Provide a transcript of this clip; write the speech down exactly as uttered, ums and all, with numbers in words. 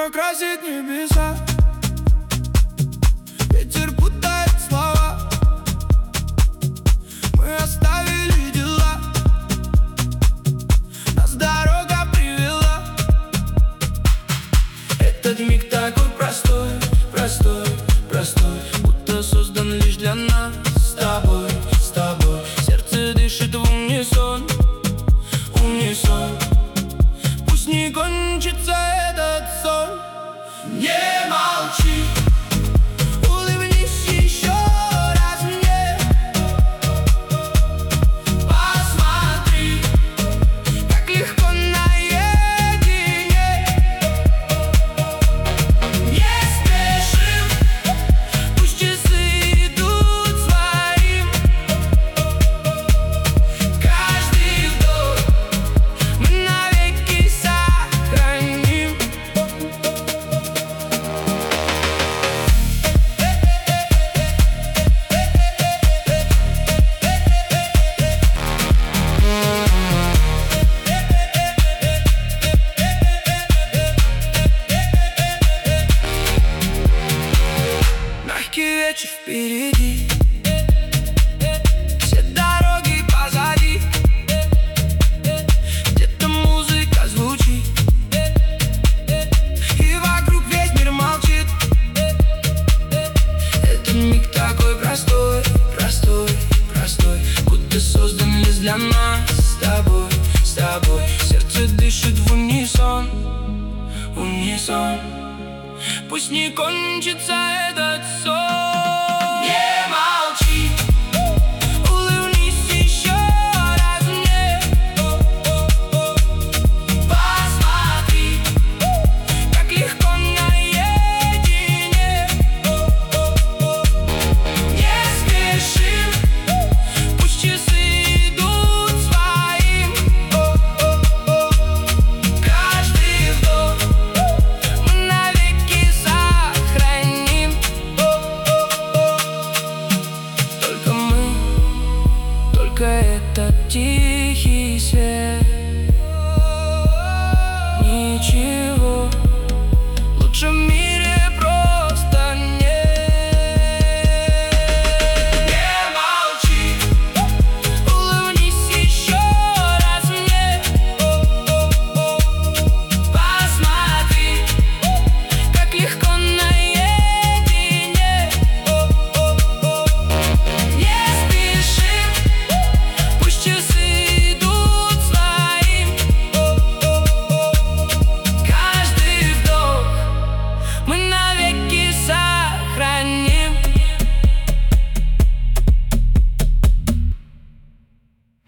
утро красит небеса. Ветер путает слова. Мы оставили дела, нас дорога привела. Этот миг такой простой, простой, простой, будто создан лишь для нас. С тобой, с тобой сердце дышит в унисон, унисон. Пусть не кончится этот сон. Не молчи, улыбнись еще раз мне. Посмотри, как легко наедине. Не спешим, пусть часы идут своим. Каждый вдох мы навеки сохраним. Мягкий вечер впереди, все дороги позади. Где-то музыка звучит, и вокруг весь мир молчит. Этот миг такой простой, простой, простой, будто создан лишь для нас. С тобой, с тобой сердце дышит в унисон, унисон. Пусть не кончится этот сон. Не молчи, улыбнись еще раз мне. Посмотри, как легко наедине. Не спешим, пусть часы идут своим. Каждый вдох мы навеки сохраним. Только мы, только этот тихий свет. Ничего